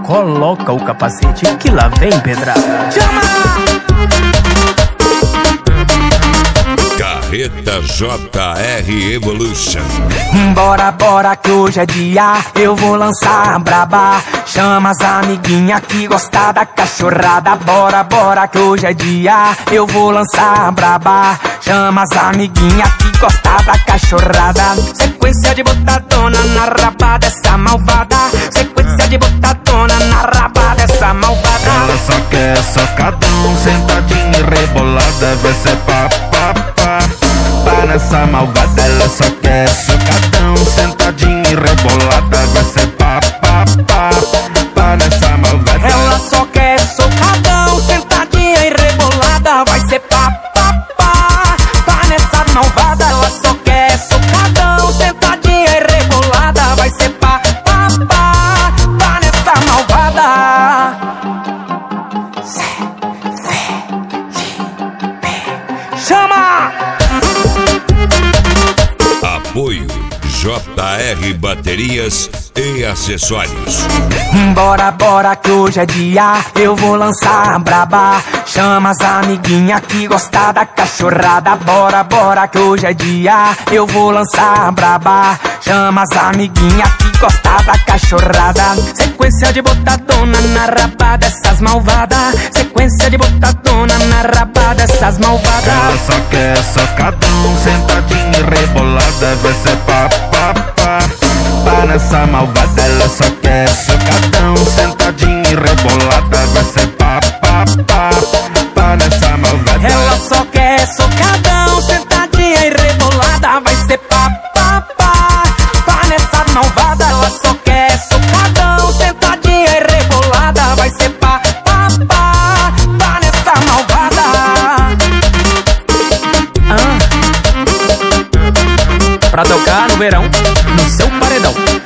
coloca o capacete que lá vem pedrada. Chama! Carreta JR Evolution. Bora, bora que hoje é dia, eu vou lançar a braba. Chama as amiguinhas que gostam da cachorrada. Bora, bora que hoje é dia, eu vou lançar a braba. Chama as amiguinhas que gostam da cachorrada. Sequência de botadona na raba dessa malvada. Sequência de botadona na raba dessa malvada. Ela só quer socadão, sentadinha e rebolada. Vai ser pá, pá, pá. Pá nessa malvada, ela só quer socadão, sentadinha e rebolada. Vai ser pá, pá, pá. Pá nessa malvada. Ela só quer socadão, sentadinha e rebolada. Vai ser pá, pá, pá. Pá nessa malvada. Ela só quer socadão, sentadinha e rebolada. Vai ser pá, pá, pá. Pá nessa malvada. Chama! Apoio JR Baterias e Acessórios. Bora, bora que hoje é dia, eu vou lançar a braba. Chama as amiguinhas que gostam da cachorrada. Bora, bora que hoje é dia, eu vou lançar a braba. Chama as amiguinhas que gostam da cachorrada. Sequência de botadona na raba dessas malvadas. Sequência de botadona na raba dessas malvadas. Ela só quer socadão, sentadinha e rebolada. Vai ser pá, pá, pá. Pá nessa malvada, ela só quer socadão, sentadinha e rebolada. Vai ser pá, pá, pá. Pá nessa malvada. Ela só quer socadão, sentadinha e rebolada. Vai ser pá, pá, pá. Pá nessa malvada. Ela só quer socadão, sentadinha e rebolada. Vai ser pá, pá, pá. Pá nessa malvada. Pra tocar no verão, no seu paredão.